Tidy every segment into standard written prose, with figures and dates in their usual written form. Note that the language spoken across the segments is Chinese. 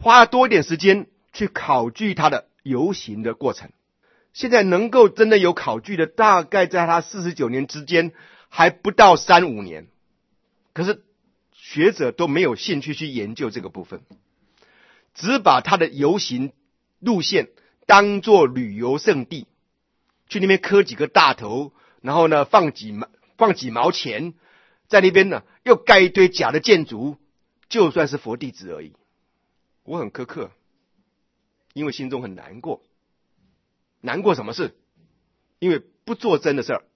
花了多一点时间去考据他的游行的过程。现在能够真的有考据的，大概在他49年之间还不到3-5年。可是学者都没有兴趣去研究这个部分，只把他的游行路线当作旅游胜地，去那边磕几个大头，然后呢放几毛钱，在那边呢又盖一堆假的建筑，就算是佛弟子而已。我很苛刻，因为心中很难过。难过什么事？因为不做真的事儿。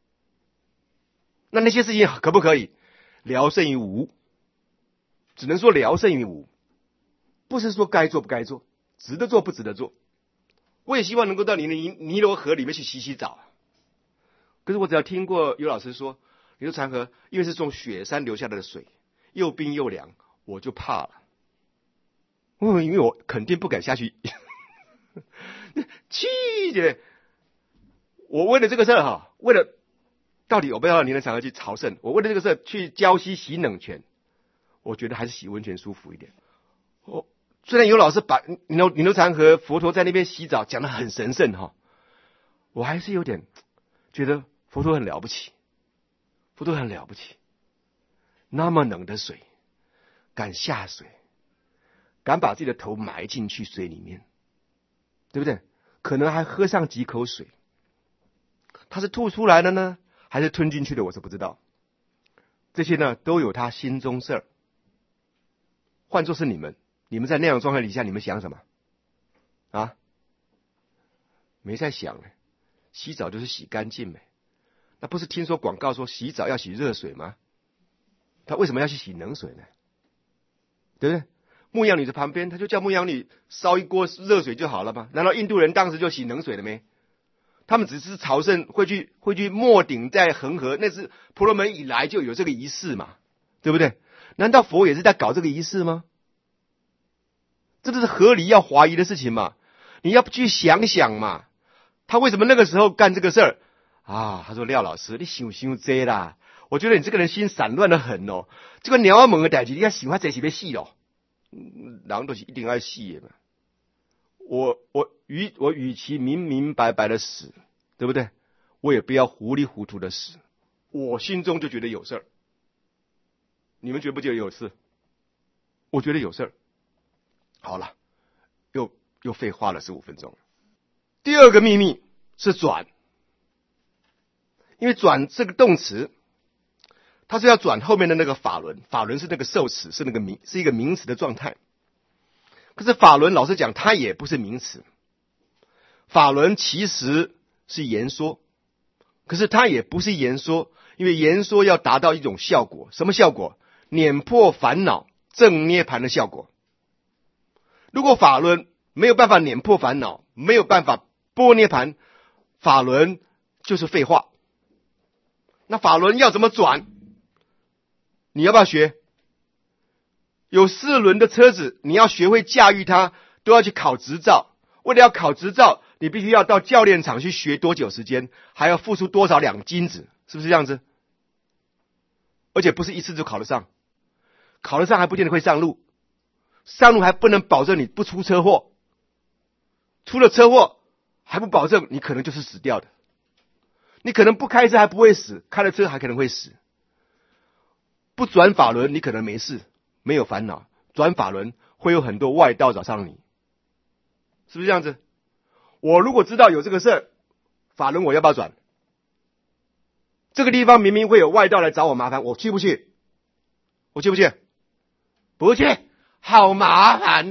那些事情可不可以？聊胜于无，只能说聊胜于无，不是说该做不该做，值得做不值得做。我也希望能够到你的尼罗河里面去洗洗澡，可是我只要听过有老师说尼罗长河因为是从雪山流下来的水，又冰又凉，我就怕了。因为我肯定不敢下去气的。我为了这个事儿为了到底我不要到尼罗长河去朝圣，我为了这个事儿去礁溪洗冷泉，我觉得还是洗温泉舒服一点。虽然有老师把尼罗长河佛陀在那边洗澡讲得很神圣我还是有点觉得佛陀很了不起。佛陀很了不起，那么冷的水敢下水，敢把自己的头埋进去水里面，对不对？可能还喝上几口水，他是吐出来的呢还是吞进去的，我是不知道。这些呢都有他心中事儿。换作是你们在那样的状态底下，你们想什么啊？没在想洗澡就是洗干净呗。那不是听说广告说洗澡要洗热水吗？他为什么要去洗冷水呢？对不对？牧羊女在旁边，他就叫牧羊女烧一锅热水就好了吗？难道印度人当时就洗冷水了没？他们只是朝圣会去没顶在恒河，那是婆罗门以来就有这个仪式嘛，对不对？难道佛也是在搞这个仪式吗？这就是合理要怀疑的事情嘛。你要去想想嘛，他为什么那个时候干这个事儿啊？他说廖老师你想这啦，我觉得你这个人心散乱的很这个鸟儿猛的代志你要想这是要死人都是一定要死的嘛。我与其明明白白的死，对不对？我也不要糊里糊涂的死。我心中就觉得有事儿，你们觉不觉得有事？我觉得有事儿。好了，又废话了15分钟。第二个秘密是转，因为转这个动词，它是要转后面的那个法轮，法轮是那个受词，是一个名词的状态。可是法轮老实讲，它也不是名词，法轮其实是言说，可是它也不是言说，因为言说要达到一种效果，什么效果？碾破烦恼、正涅盘的效果。如果法轮没有办法碾破烦恼，没有办法波涅盘，法轮就是废话。那法轮要怎么转？你要不要学？有4轮的车子，你要学会驾驭它，都要去考执照。为了要考执照，你必须要到教练场去学多久时间，还要付出多少两金子，是不是这样子？而且不是一次就考得上，考得上还不见得会上路，上路还不能保证你不出车祸，出了车祸还不保证你可能就是死掉的。你可能不开车还不会死，开了车还可能会死。不转法轮你可能没事，没有烦恼，转法轮会有很多外道找上你，是不是这样子？我如果知道有这个事儿，法轮我要不要转？这个地方明明会有外道来找我麻烦，我去不去？我去不去？不去，好麻烦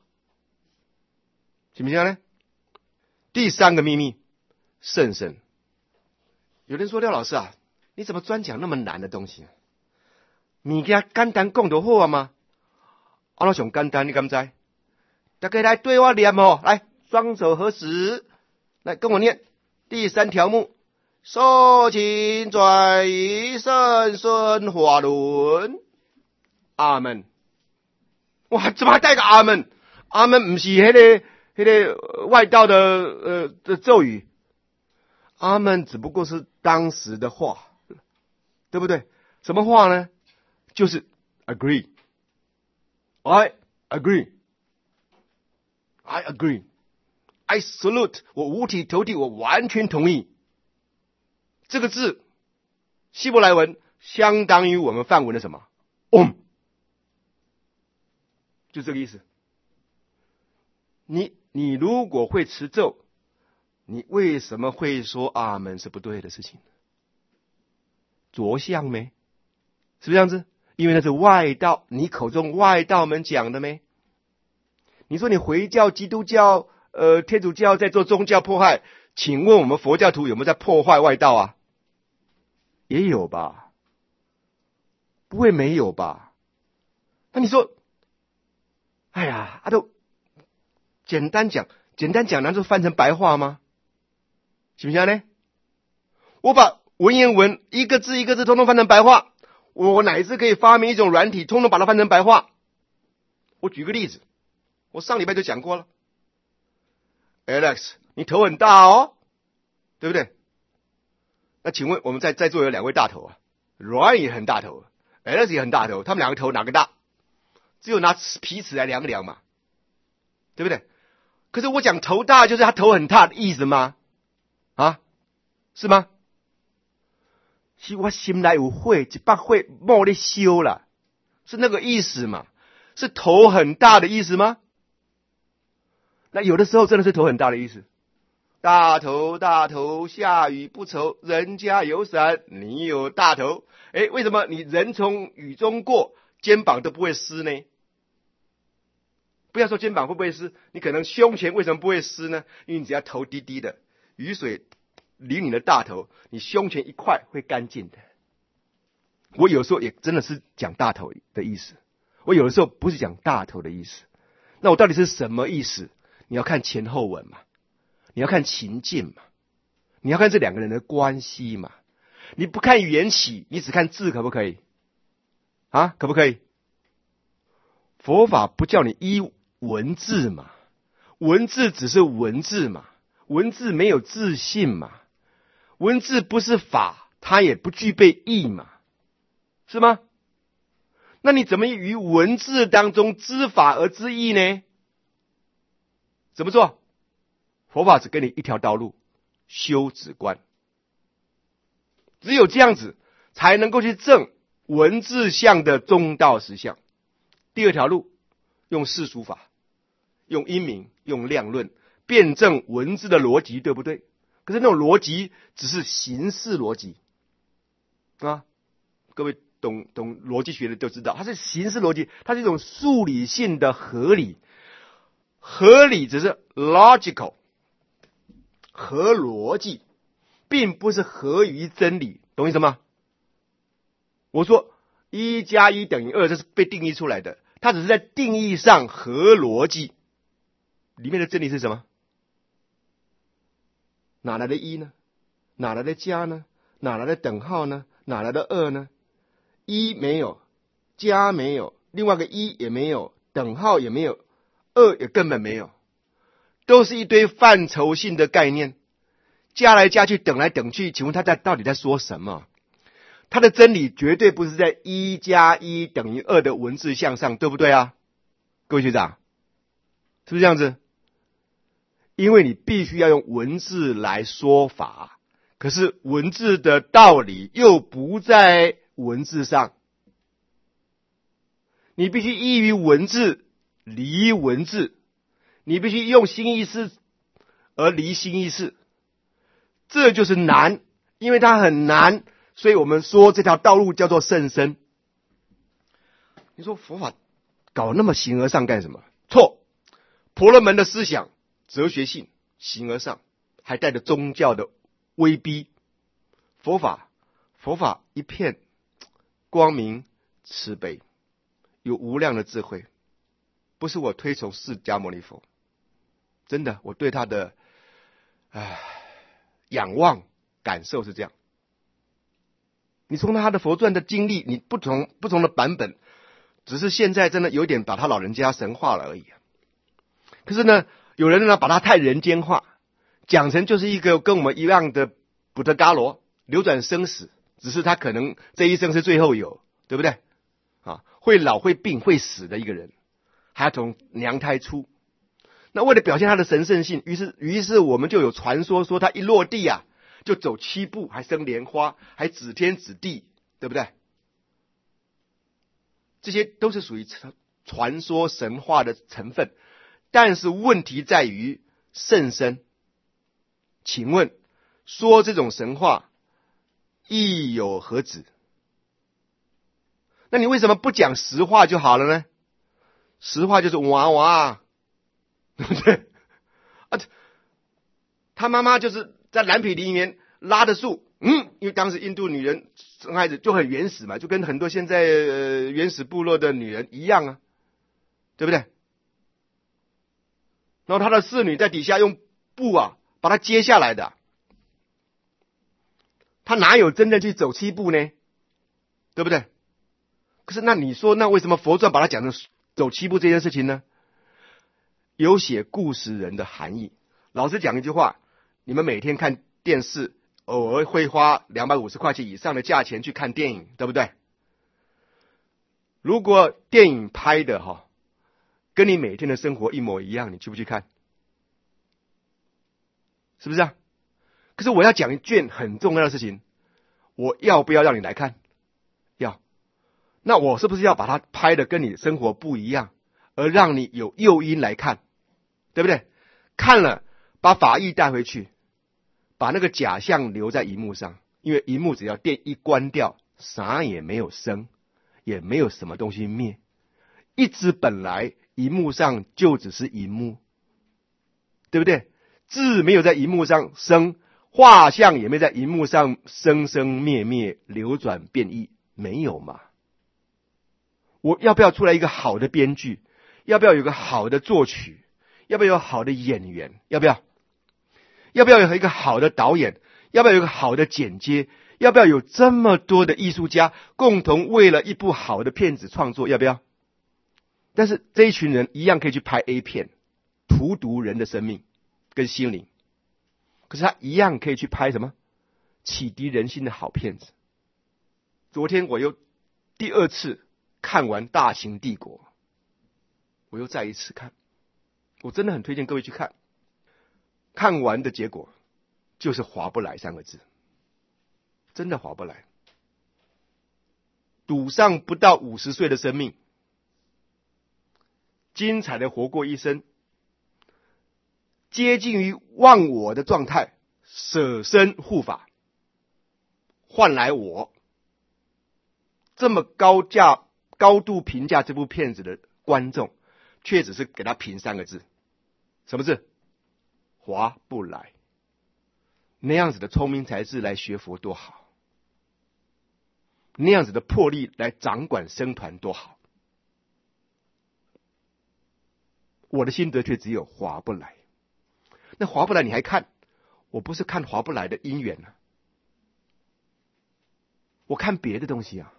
行不行呢？第3个秘密，圣身。有人说廖老师啊，你怎么专讲那么难的东西？物件简单讲就好吗？我那上简单，你敢知？大家来对我念来，双手合十，来跟我念第3条目：受尽转于圣顺法轮。阿门。哇，怎么还带个阿门？阿门不是那个外道的咒语，阿门只不过是当时的话，对不对？什么话呢？就是 agree，I agree， I agree. I salute. 我五体投地，我完全同意。这个字，希伯来文相当于我们梵文的什么？就这个意思。你如果会持咒，你为什么会说阿门是不对的事情？着相没？是不是这样子？因为那是外道，你口中外道们讲的没？你说你回教、基督教、天主教在做宗教迫害，请问我们佛教徒有没有在破坏外道啊？也有吧？不会没有吧？那你说，哎呀，都简单讲，难道翻成白话吗？行不行呢？我把文言文一个字一个字通通翻成白话，我乃至可以发明一种软体，通通把它翻成白话。我举个例子，我上礼拜就讲过了。Alex， 你头很大哦，对不对？那请问我们在座有两位大头啊 ，Ryan 也很大头 ，Alex 也很大头，他们两个头哪个大？只有拿皮尺来量一量嘛，对不对？可是我讲头大就是他头很大的意思吗？啊，是吗？是我心内有火，一把火冒在烧啦，是那个意思嘛？是头很大的意思吗？那有的时候真的是头很大的意思。大头大头，下雨不愁，人家有伞，你有大头。为什么你人从雨中过，肩膀都不会湿呢？不要说肩膀会不会湿，你可能胸前为什么不会湿呢？因为你只要头低低的，雨水离你的大头，你胸前一块会干净的。我有时候也真的是讲大头的意思，我有的时候不是讲大头的意思。那我到底是什么意思？你要看前后文嘛，你要看情境嘛，你要看这两个人的关系嘛。你不看缘起，你只看字可不可以？啊，可不可以？佛法不叫你依文字嘛，文字只是文字嘛，文字没有自信嘛，文字不是法，它也不具备义嘛，是吗？那你怎么于文字当中知法而知义呢？怎么做？佛法只给你一条道路，修止观。只有这样子才能够去证文字相的中道实相。第二条路，用世俗法，用因明，用量论，辩证文字的逻辑，对不对？可是那种逻辑只是形式逻辑啊，各位懂逻辑学的都知道，它是形式逻辑，它是一种数理性的合理。合理只是 logical， 合逻辑，并不是合于真理，懂意思吗？我说1加1等于2，这是被定义出来的，它只是在定义上合逻辑，里面的真理是什么？哪来的1呢？哪来的加呢？哪来的等号呢？哪来的2呢？1没有，加没有，另外一个1也没有，等号也没有，2也根本没有，都是一堆范畴性的概念，加来加去，等来等去，请问他到底在说什么？他的真理绝对不是在1加1等于2的文字项上，对不对啊？各位学长，是不是这样子？因为你必须要用文字来说法，可是文字的道理又不在文字上，你必须依于文字离文字，你必须用心意识而离心意识，这就是难，因为它很难，所以我们说这条道路叫做甚深。你说佛法搞那么形而上干什么？错，婆罗门的思想哲学性形而上，还带着宗教的威逼。佛法一片光明慈悲，有无量的智慧。不是我推崇释迦牟尼佛，真的，我对他的仰望感受是这样。你从他的佛传的经历，你不同的版本，只是现在真的有点把他老人家神化了而已。可是呢，有人呢把他太人间化，讲成就是一个跟我们一样的布特伽罗，流转生死，只是他可能这一生是最后有，对不对？会老会病会死的一个人，还要从娘胎出。 那为了表现他的神圣性，于是我们就有传说说他一落地啊，就走7步，还生莲花，还指天指地，对不对？这些都是属于传说神话的成分。但是问题在于圣生，请问说这种神话意有何指？那你为什么不讲实话就好了呢？实话就是娃娃，对不对？啊，他妈妈就是在蓝毗里面拉的树，因为当时印度女人生孩子就很原始嘛，就跟很多现在原始部落的女人一样啊，对不对？然后他的侍女在底下用布啊把它接下来的，他哪有真正去走7步呢？对不对？可是那你说，那为什么佛传把它讲成走7步这件事情呢？有写故事人的含义。老实讲一句话，你们每天看电视，偶尔会花250块钱以上的价钱去看电影，对不对？如果电影拍的跟你每天的生活一模一样，你去不去看？是不是啊？可是我要讲一件很重要的事情，我要不要让你来看？要。那我是不是要把它拍的跟你生活不一样，而让你有诱因来看，对不对？看了把法义带回去，把那个假象留在荧幕上，因为荧幕只要电一关掉，啥也没有生，也没有什么东西灭，一直本来荧幕上就只是荧幕，对不对？字没有在荧幕上生，画像也没在荧幕上生生灭灭流转变异，没有嘛？我要不要出来一个好的编剧？要不要有个好的作曲？要不要有好的演员？要不要？要不要有一个好的导演？要不要有一个好的剪接？要不要有这么多的艺术家共同为了一部好的片子创作？要不要？但是这一群人一样可以去拍 A 片，荼毒人的生命跟心灵。可是他一样可以去拍什么启迪人心的好片子。昨天我又第2次看完《大秦帝国》，我又再一次看，我真的很推荐各位去看。看完的结果就是划不来3个字，真的划不来。赌上不到50岁的生命，精彩的活过一生，接近于忘我的状态，舍身护法，换来我这么高度评价这部片子的观众，却只是给他评3个字，什么字？划不来。那样子的聪明才智来学佛多好，那样子的魄力来掌管僧团多好。我的心得却只有划不来。那划不来你还看？我不是看划不来的因缘啊，我看别的东西啊。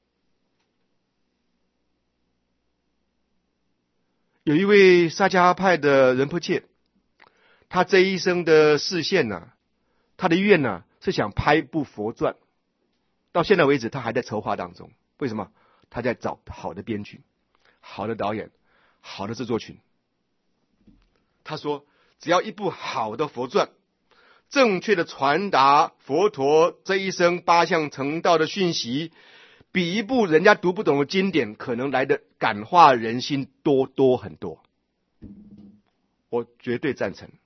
有一位萨迦派的仁波切，他这一生的视线呢，他的愿呢是想拍部佛传，到现在为止他还在筹划当中。为什么？他在找好的编剧、好的导演、好的制作群。他说只要一部好的佛传，正确的传达佛陀这一生8相成道的讯息，比一部人家读不懂的经典可能来的感化人心多很多。我绝对赞成。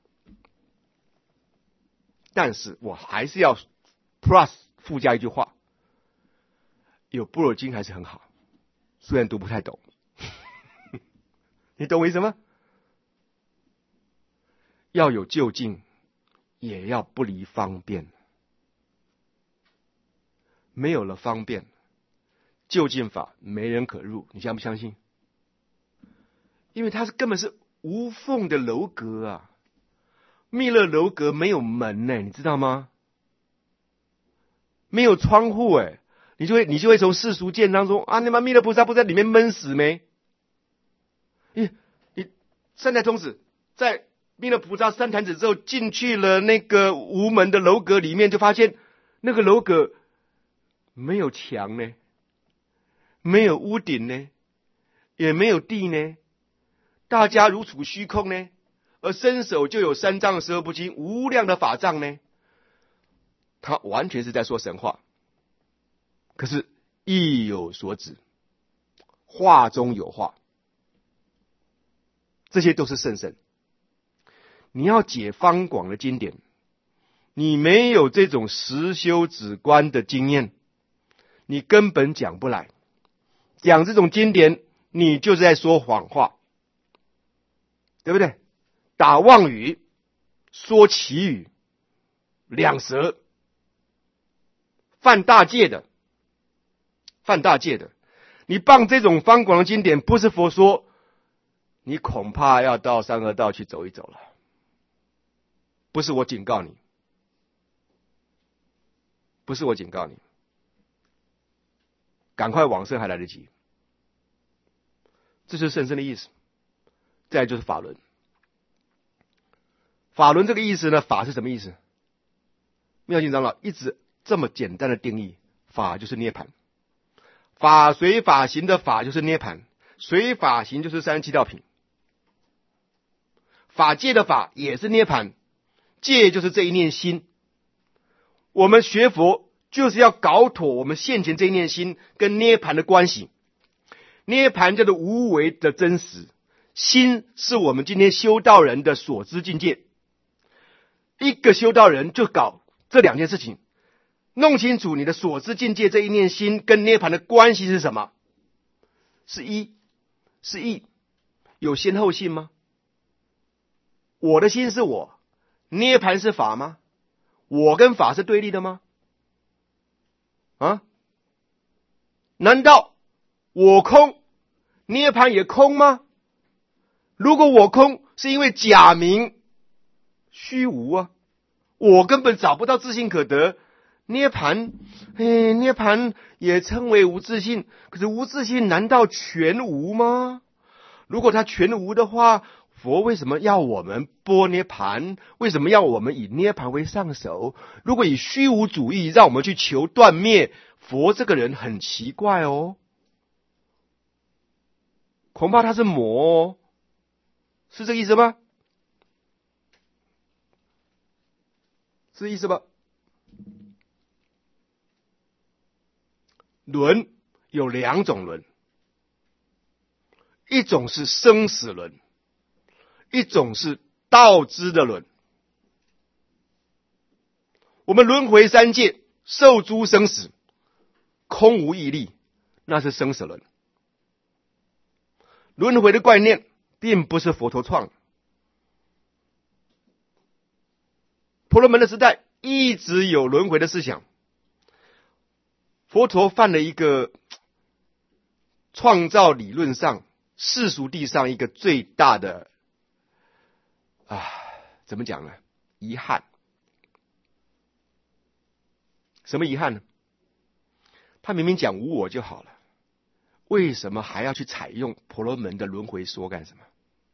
但是我还是要 plus 附加一句话，有般若经还是很好，虽然读不太懂。你懂我意思吗？要有就近，也要不离方便。没有了方便，就近法没人可入，你相不相信？因为它根本是无缝的楼阁啊，密勒楼阁没有门呢，你知道吗？没有窗户哎，你就会从世俗见当中啊，那么弥勒菩萨不在里面闷死没？你善财童子在弥勒菩萨三坛子之后进去了那个无门的楼阁里面，就发现那个楼阁没有墙呢，没有屋顶呢，也没有地呢，大家如处虚空呢， 而伸手就有3丈12不经无量的法杖呢？他完全是在说神话。可是意有所指，话中有话，这些都是圣圣。你要解方广的经典，你没有这种实修止观的经验，你根本讲不来。讲这种经典，你就是在说谎话，对不对？打妄语，说奇语，两舌，犯大戒的，你傍这种方广的经典，不是佛说，你恐怕要到山河道去走一走了。不是我警告你，赶快往生还来得及。这是圣圣的意思。再来就是法轮。法轮这个意思呢，法是什么意思？妙净长老一直这么简单的定义，法就是涅槃。法随法行的法就是涅槃，随法行就是37道品。法界的法也是涅槃，界就是这一念心。我们学佛就是要搞妥我们现前这一念心跟涅槃的关系。涅槃叫做无为的真实，心是我们今天修道人的所知境界。一个修道人就搞这2件事情，弄清楚你的所知境界这一念心跟涅槃的关系是什么？是一，是异，有先后性吗？我的心是我，涅槃是法吗？我跟法是对立的吗？难道我空，涅槃也空吗？如果我空，是因为假名虚无啊，我根本找不到自性可得。涅槃也称为无自性，可是无自性难道全无吗？如果它全无的话，佛为什么要我们拨涅槃？为什么要我们以涅槃为上手？如果以虚无主义让我们去求断灭，佛这个人很奇怪哦，恐怕他是魔哦，是这个意思吗？是这意思吧？轮有2种轮，一种是生死轮，一种是道知的轮。我们轮回3界，受诸生死，空无毅力，那是生死轮。轮回的观念并不是佛陀创的，婆罗门的时代一直有轮回的思想。佛陀犯了一个创造理论上世俗地上一个最大的怎么讲呢？遗憾。什么遗憾呢？他明明讲无我就好了，为什么还要去采用婆罗门的轮回说干什么？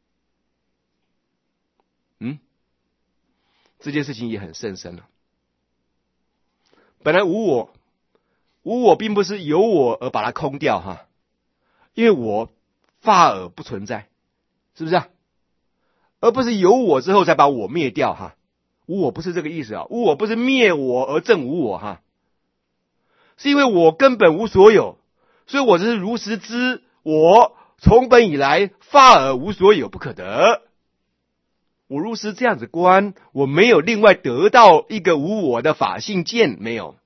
这件事情也很甚深了。本来无我并不是有我而把它空掉哈，因为我法尔不存在，是不是啊？而不是有我之后再把我灭掉哈。无我不是这个意思啊，无我不是灭我而证无我哈，是因为我根本无所有，所以我只是如实知我从本以来法尔无所有不可得。我如实这样子观，我没有另外得到一个无我的法性见，没有，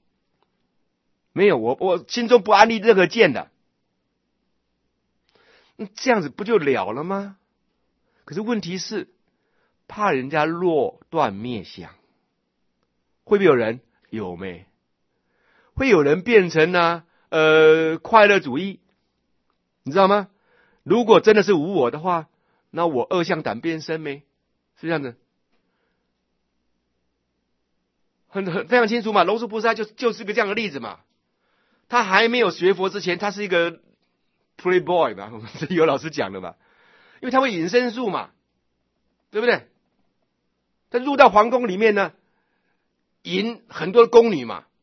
我心中不安立任何见的，这样子不就了了吗？可是问题是，怕人家落断灭相，会不会有人？有没？会有人变成快乐主义，你知道吗？如果真的是无我的话，那我恶向胆边生没？是这样子，非常清楚嘛。龙树菩萨就是个这样的例子嘛。他还没有学佛之前，他是一个 playboy 嘛，这有老师讲的嘛，因为他会隐身术嘛，对不对？他入到皇宫里面呢，引很多宫女嘛，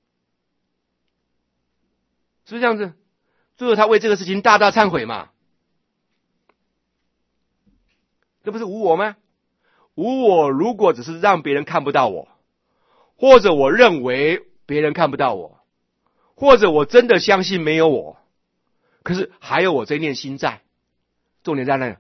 是不是这样子？最后他为这个事情大大忏悔嘛，这不是无我吗？ 无我如果只是让别人看不到我，或者我认为别人看不到我，或者我真的相信没有我，可是还有我这一念心在。重点在哪里？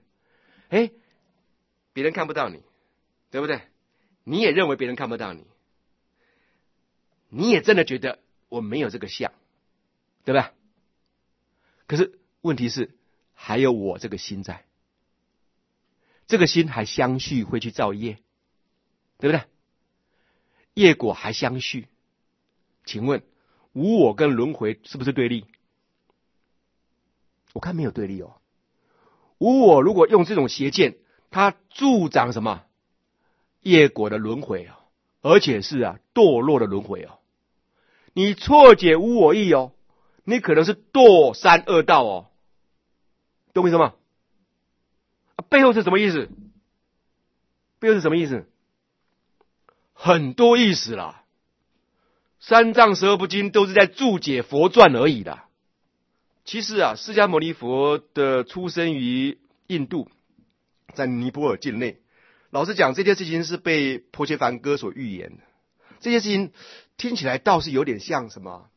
别人看不到你，对不对？你也认为别人看不到你，你也真的觉得我没有这个相，对吧？可是问题是还有我这个心在，这个心还相续会去造业，对不对？业果还相续，请问无我跟轮回是不是对立？我看没有对立哦。无我如果用这种邪见，它助长什么业果的轮回啊，而且是堕落的轮回哦。你错解无我义哦，你可能是堕三恶道哦，懂我意思吗？背后是什么意思？背后是什么意思？很多意思啦。三藏十二部经都是在注解佛传而已的。其实释迦牟尼佛的出生于印度，在尼泊尔境内。老实讲，这件事情是被婆伽梵歌所预言的。这件事情听起来倒是有点像什么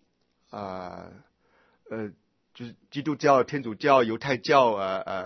就是基督教、天主教、犹太教、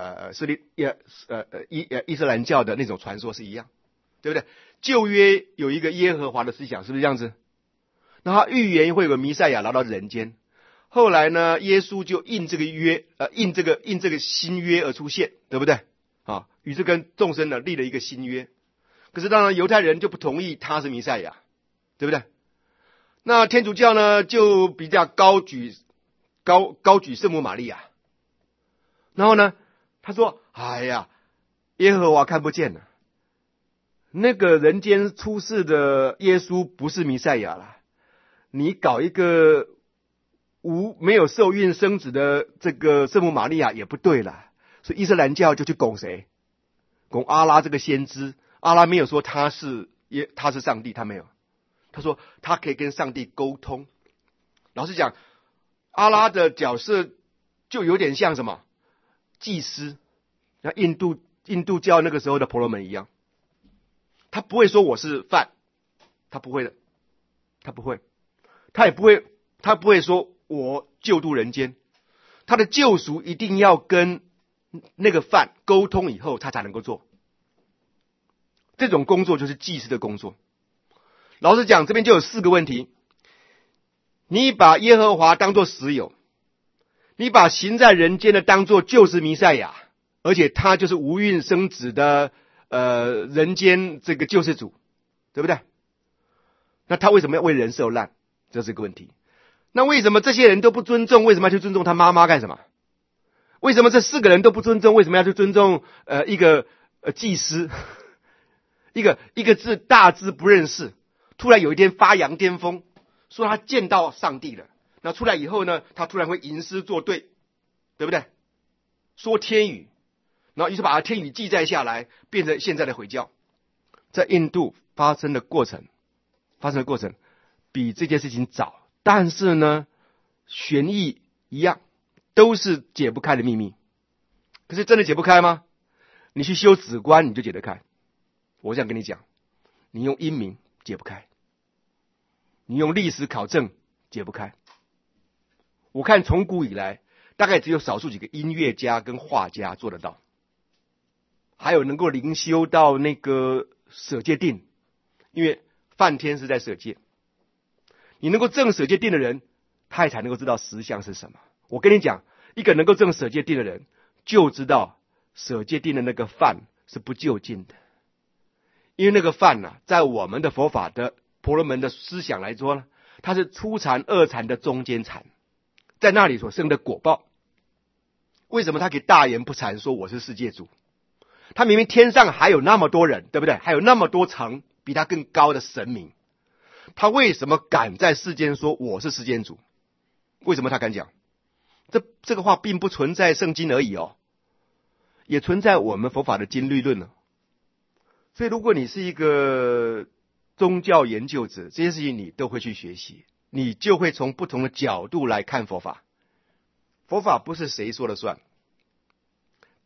伊斯兰教的那种传说是一样，对不对？旧约有一个耶和华的思想，是不是这样子？那他预言会有个弥赛亚来到人间，后来呢，耶稣就应这个约，应这个新约而出现，对不对？于是跟众生呢立了一个新约。可是当然犹太人就不同意他是弥赛亚，对不对？那天主教呢就比较高举圣母玛利亚，然后呢他说：哎呀，耶和华看不见了，那个人间出世的耶稣不是弥赛亚了，你搞一个没有受孕生子的这个圣母玛利亚也不对了。所以伊斯兰教就去拱谁？拱阿拉这个先知。阿拉没有说他是上帝，他没有，他说他可以跟上帝沟通。老实讲，阿拉的角色就有点像什么祭司，像印度教那个时候的婆罗门一样，他不会说我是梵，他不会的，他不会，他不会说我救度人间，他的救赎一定要跟那个梵沟通以后他才能够做。这种工作就是祭司的工作。老实讲，这边就有4个问题。你把耶和华当作实有，你把行在人间的当作就是弥赛亚，而且他就是无孕生子的人间这个救世主，对不对？那他为什么要为人受难？这是个问题。那为什么这些人都不尊重？为什么要去尊重他妈妈干什么？为什么这4个人都不尊重？为什么要去尊重一个祭司？一个字大字不认识，突然有一天发扬巅峰，说他见到上帝了。那出来以后呢，他突然会吟诗作对，对不对？说天语，然后于是把他天语记载下来，变成现在的回教。在印度发生的过程比这件事情早，但是呢，玄义一样，都是解不开的秘密。可是真的解不开吗？你去修止观，你就解得开。我想跟你讲，你用英明解不开，你用历史考证解不开。我看从古以来，大概只有少数几个音乐家跟画家做得到，还有能够灵修到那个舍戒定，因为梵天是在舍戒，你能够证舍戒定的人，他也才能够知道实相是什么。我跟你讲，一个能够证舍戒定的人，就知道舍戒定的那个梵是不究竟的。因为那个梵在我们的佛法的婆罗门的思想来说呢，它是初禅、二禅的中间禅，在那里所生的果报。为什么他可以大言不惭说我是世界主？他明明天上还有那么多人，对不对？还有那么多层比他更高的神明，他为什么敢在世间说我是世间主？为什么他敢讲？这个话并不存在圣经而已哦，也存在我们佛法的经律论呢。所以如果你是一个宗教研究者，这些事情你都会去学习，你就会从不同的角度来看佛法。佛法不是谁说了算，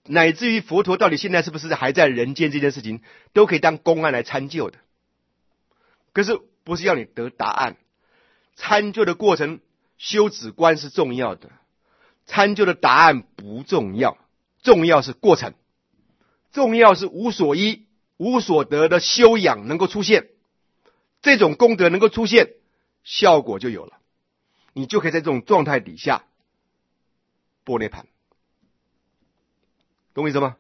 乃至于佛陀到底现在是不是还在人间这件事情，都可以当公案来参究的。可是不是要你得答案，参究的过程修止观是重要的，参究的答案不重要，重要是过程，重要是无所依无所得的修养能够出现，这种功德能够出现，效果就有了，你就可以在这种状态底下般涅槃，懂我意思吗？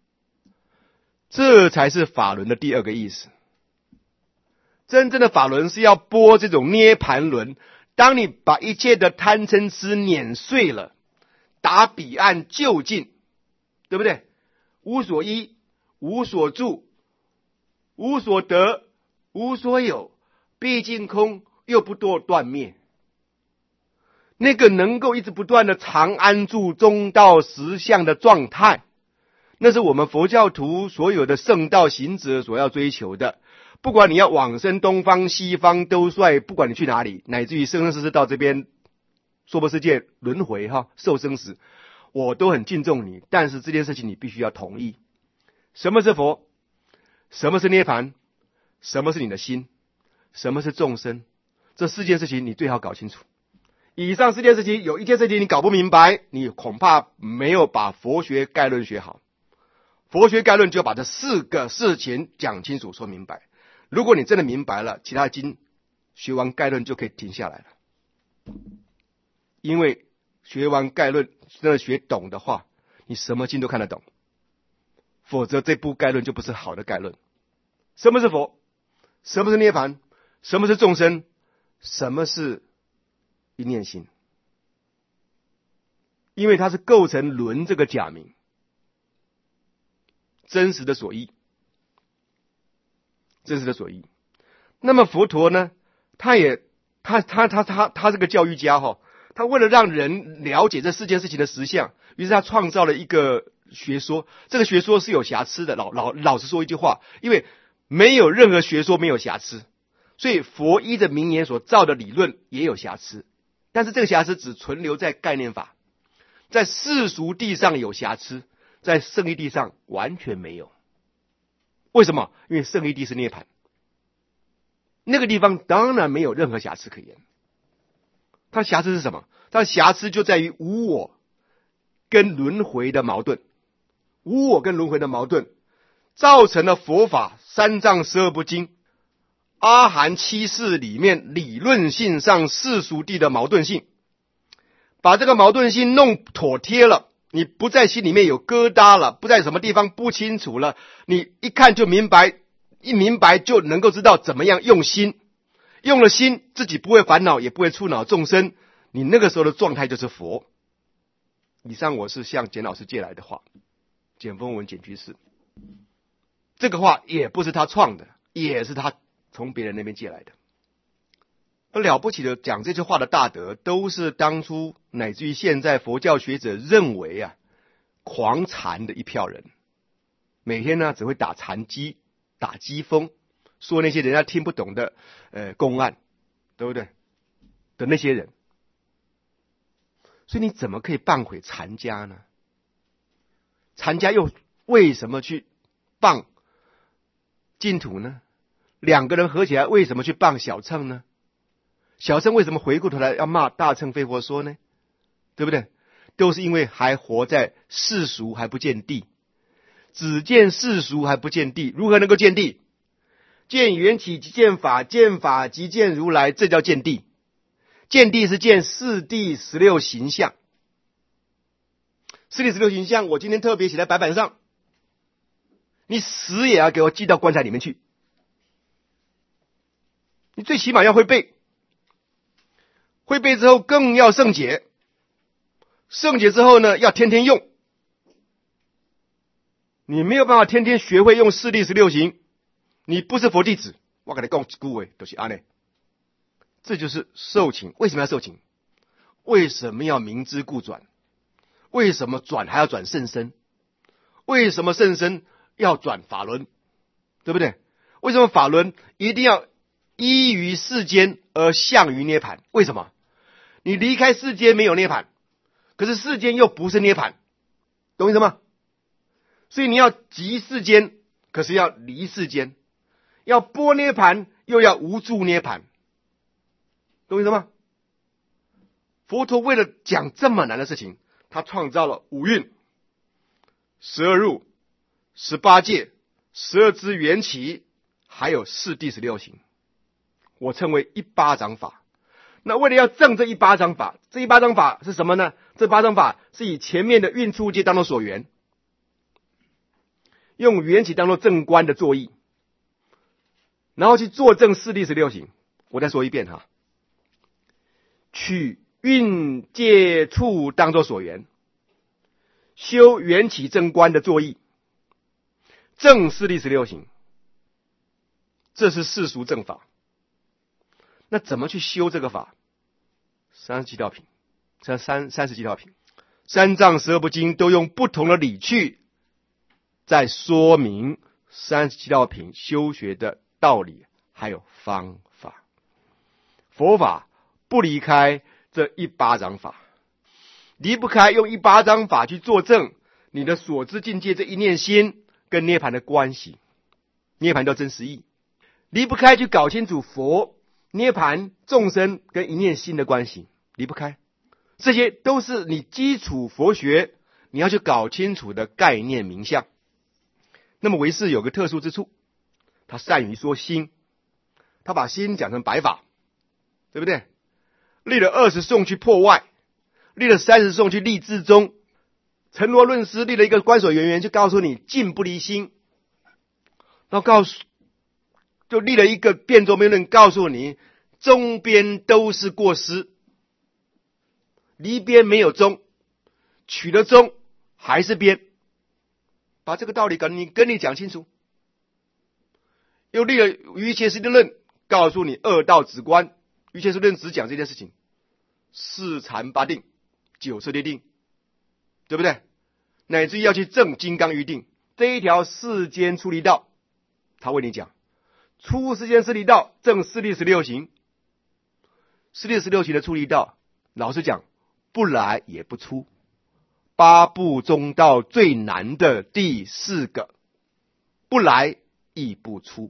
这才是法轮的第二个意思。真正的法轮是要拨这种涅盘轮，当你把一切的贪嗔痴碾碎了，达彼岸就近，对不对？无所依无所住无所得无所有，毕竟空又不堕断灭，那个能够一直不断的常安住中道实相的状态，那是我们佛教徒所有的圣道行者所要追求的。不管你要往生东方西方都帅，不管你去哪里，乃至于生生世世到这边娑婆世界轮回受生死，我都很敬重你，但是这件事情你必须要同意。什么是佛？什么是涅槃？什么是你的心？什么是众生？这四件事情你最好搞清楚。以上四件事情有一件事情你搞不明白，你恐怕没有把佛学概论学好。佛学概论就要把这四个事情讲清楚说明白。如果你真的明白了，其他经学完概论就可以停下来了。因为学完概论真的学懂的话，你什么经都看得懂，否则这部概论就不是好的概论。什么是佛？什么是涅槃？什么是众生？什么是一念心？因为它是构成轮这个假名真实的所依，真实的所依。那么佛陀呢，他这个教育家他为了让人了解这四件事情的实相，于是他创造了一个学说。这个学说是有瑕疵的，老实说一句话，因为没有任何学说没有瑕疵，所以佛依着名言所造的理论也有瑕疵，但是这个瑕疵只存留在概念法，在世俗地上有瑕疵，在圣义地上完全没有。为什么？因为圣义地是涅槃，那个地方当然没有任何瑕疵可言。它瑕疵是什么？它的瑕疵就在于无我跟轮回的矛盾，无我跟轮回的矛盾造成了佛法三藏十二部经阿含七事里面理论性上世俗地的矛盾性，把这个矛盾性弄妥帖了，你不在心里面有疙瘩了，不在什么地方不清楚了，你一看就明白，一明白就能够知道怎么样用心，用了心自己不会烦恼也不会触恼众生，你那个时候的状态就是佛。以上我是向简老师借来的话，简风文简居士，这个话也不是他创的，也是他从别人那边借来的。而了不起的讲这句话的大德，都是当初乃至于现在佛教学者认为狂禅的一票人，每天呢只会打禅机打机锋，说那些人家听不懂的公案，对不对的那些人。所以你怎么可以谤毁禅家呢？禅家又为什么去谤净土呢？两个人合起来为什么去谤小乘呢？小乘为什么回过头来要骂大乘非佛说呢？对不对？都是因为还活在世俗还不见地，只见世俗还不见地，如何能够见地？见缘起即见法，见法即见如来，这叫见地。见地是见四谛16形象，四谛16形象我今天特别写在白板上，你死也要给我记到棺材里面去，你最起码要会背，会背之后更要圣解，圣解之后呢要天天用，你没有办法天天学会用四谛16形，你不是佛弟子。我跟你讲一句话，就是这样。这就是受请。为什么要受请？为什么要明知故转？为什么转还要转甚深？为什么甚深要转法轮？对不对？为什么法轮一定要依于世间而向于涅槃？为什么？你离开世间没有涅槃，可是世间又不是涅槃，懂意思吗？ 所以你要即世间，可是要离世间，要波涅盘，又要无住涅盘，懂我意思吗？佛陀为了讲这么难的事情，他创造了五蕴、12入、18界、12支缘起，还有四谛16行，我称为一巴掌法。那为了要证这一巴掌法，这一巴掌法是什么呢？这巴掌法是以前面的蕴处界当作所缘，用缘起当作正观的作意，然后去作证四谛16行。我再说一遍哈，取蕴界处当作所缘，修缘起正观的作意，证四谛16行，这是世俗正法。那怎么去修这个法？37道品，30几道品，三藏12部经都用不同的理趣在说明37道品修学的道理还有方法。佛法不离开这一巴掌法，离不开用一巴掌法去作证你的所知境界这一念心跟涅槃的关系，涅槃叫真实义，离不开去搞清楚佛、涅槃、众生跟一念心的关系，离不开。这些都是你基础佛学你要去搞清楚的概念名相。那么唯识有个特殊之处，他善于说心，他把心讲成白法，对不对？立了20颂去破外，立了30颂去立自宗，陈罗论师立了一个观所缘缘，就告诉你境不离心，然后就立了一个辩周辩论，告诉你中边都是过失，离边没有中，取了中还是边，把这个道理跟你讲清楚。又立了瑜伽师地论，告诉你二道止观，瑜伽师地论只讲这件事情，4禅8定9次列定，对不对？乃至于要去证金刚喻定这一条世间出离道，他为你讲出世间出离道，证四谛16行。四谛16行的出离道，老实讲不来也不出，8部中道最难的第4个，不来亦不出，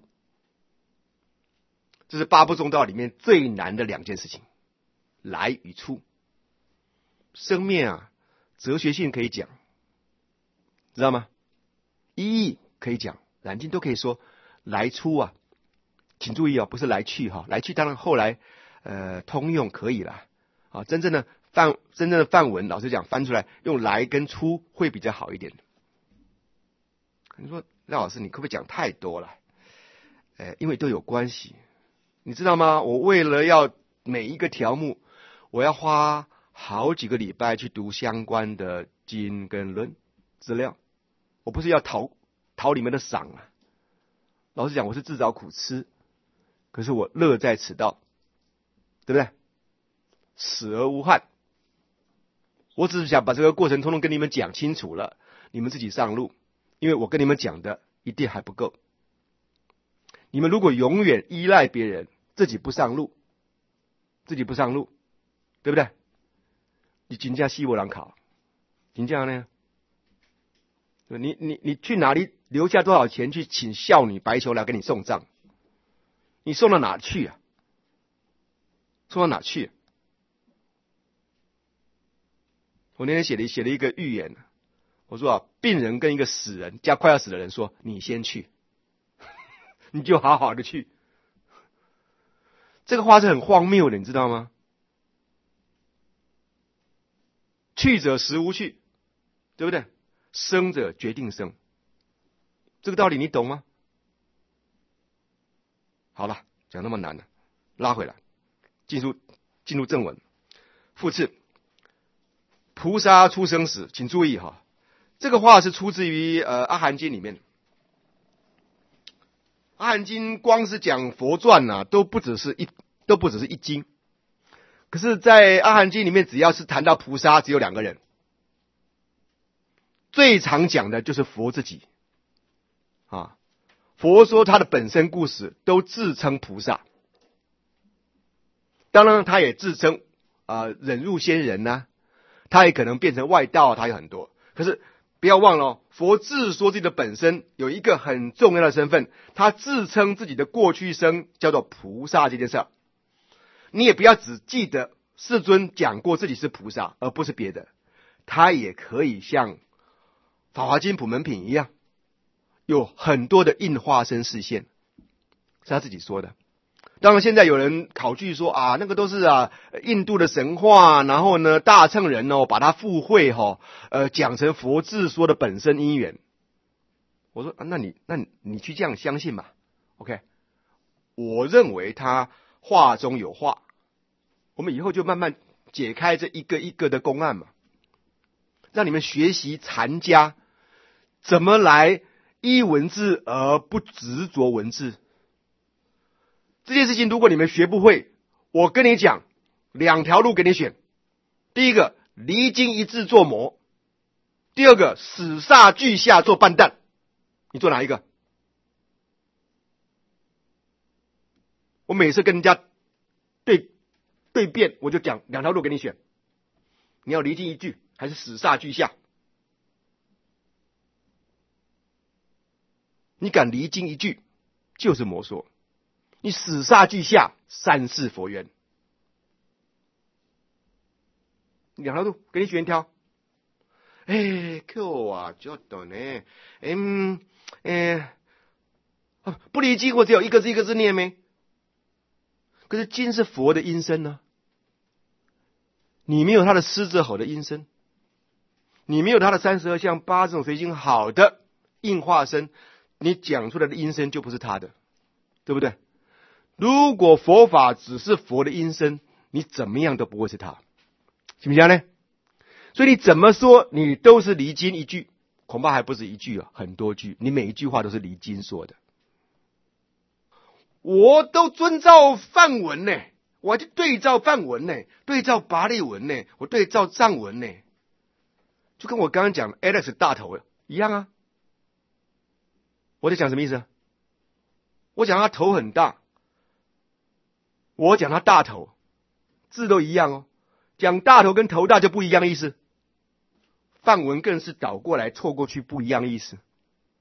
这是8部中道里面最难的2件事情，来与出。生面啊，哲学性可以讲，知道吗？意义可以讲，染净都可以说来出啊，请注意啊，不是来去哈，来去当然后来通用可以了啊，真正的范文，老实讲翻出来用来跟出会比较好一点。你说赖老师你可不可以讲太多了？因为都有关系，你知道吗？我为了要每一个条目，我要花好几个礼拜去读相关的经跟论资料，我不是要讨里面的赏啊。老实讲，我是自找苦吃，可是我乐在此道，对不对？死而无憾。我只是想把这个过程通通跟你们讲清楚了，你们自己上路，因为我跟你们讲的一定还不够。你们如果永远依赖别人，自己不上路，对不对？你真正死无人靠，真正呢？你去哪里留下多少钱去请孝女白球来给你送葬？你送到哪去啊？我那天写了一个预言，我说啊，病人跟一个死人加快要死的人说，你先去，你就好好的去。这个话是很荒谬的，你知道吗？去者实无去，对不对？生者决定生，这个道理你懂吗？好了，讲那么难了，拉回来，进入正文。复次，菩萨出生时，请注意哈，这个话是出自于阿含经里面。阿含经光是讲佛传啊，都不只是一经。可是在阿含经里面，只要是谈到菩萨，只有2个人，最常讲的就是佛自己啊。佛说他的本身故事都自称菩萨，当然他也自称忍辱仙人啊，他也可能变成外道，他有很多。可是不要忘了哦，佛自说自己的本身有一个很重要的身份，他自称自己的过去生叫做菩萨这件事。你也不要只记得世尊讲过自己是菩萨，而不是别的。他也可以像法华经普门品一样，有很多的应化身示现，是他自己说的。当然现在有人考据说啊，那个都是印度的神话，然后呢大乘人把它附会讲成佛自说的本身因缘。我说那你去这样相信嘛 OK， 我认为他话中有话，我们以后就慢慢解开这一个一个的公案嘛，让你们学习禅家怎么来依文字而不执着文字。这件事情如果你们学不会，我跟你讲2条路给你选。第一个，离经一致做魔；第二个，死煞俱下做半蛋。你做哪一个？我每次跟人家对辩，我就讲2条路给你选，你要离经一致还是死煞俱下？你敢离经一致就是魔说，你死煞俱下三世佛缘。2条路给你选一条。今日はちょっとね不离经我只有一个字一个字念没？可是经是佛的音声呢，你没有他的狮子吼的音声，你没有他的32相8种随行好的应化身，你讲出来的音声就不是他的，对不对？如果佛法只是佛的音声，你怎么样都不会是他，行不行呢？所以你怎么说你都是离经一句，恐怕还不是一句很多句，你每一句话都是离经说的。我都遵照梵文呢，我还去对照梵文呢，对照拔利文呢，我对照藏文呢，就跟我刚刚讲 Alex 大头一样啊。我在讲什么意思？我讲他头很大，我讲他大头，字都一样哦。讲大头跟头大就不一样的意思，梵文更是倒过来错过去不一样的意思。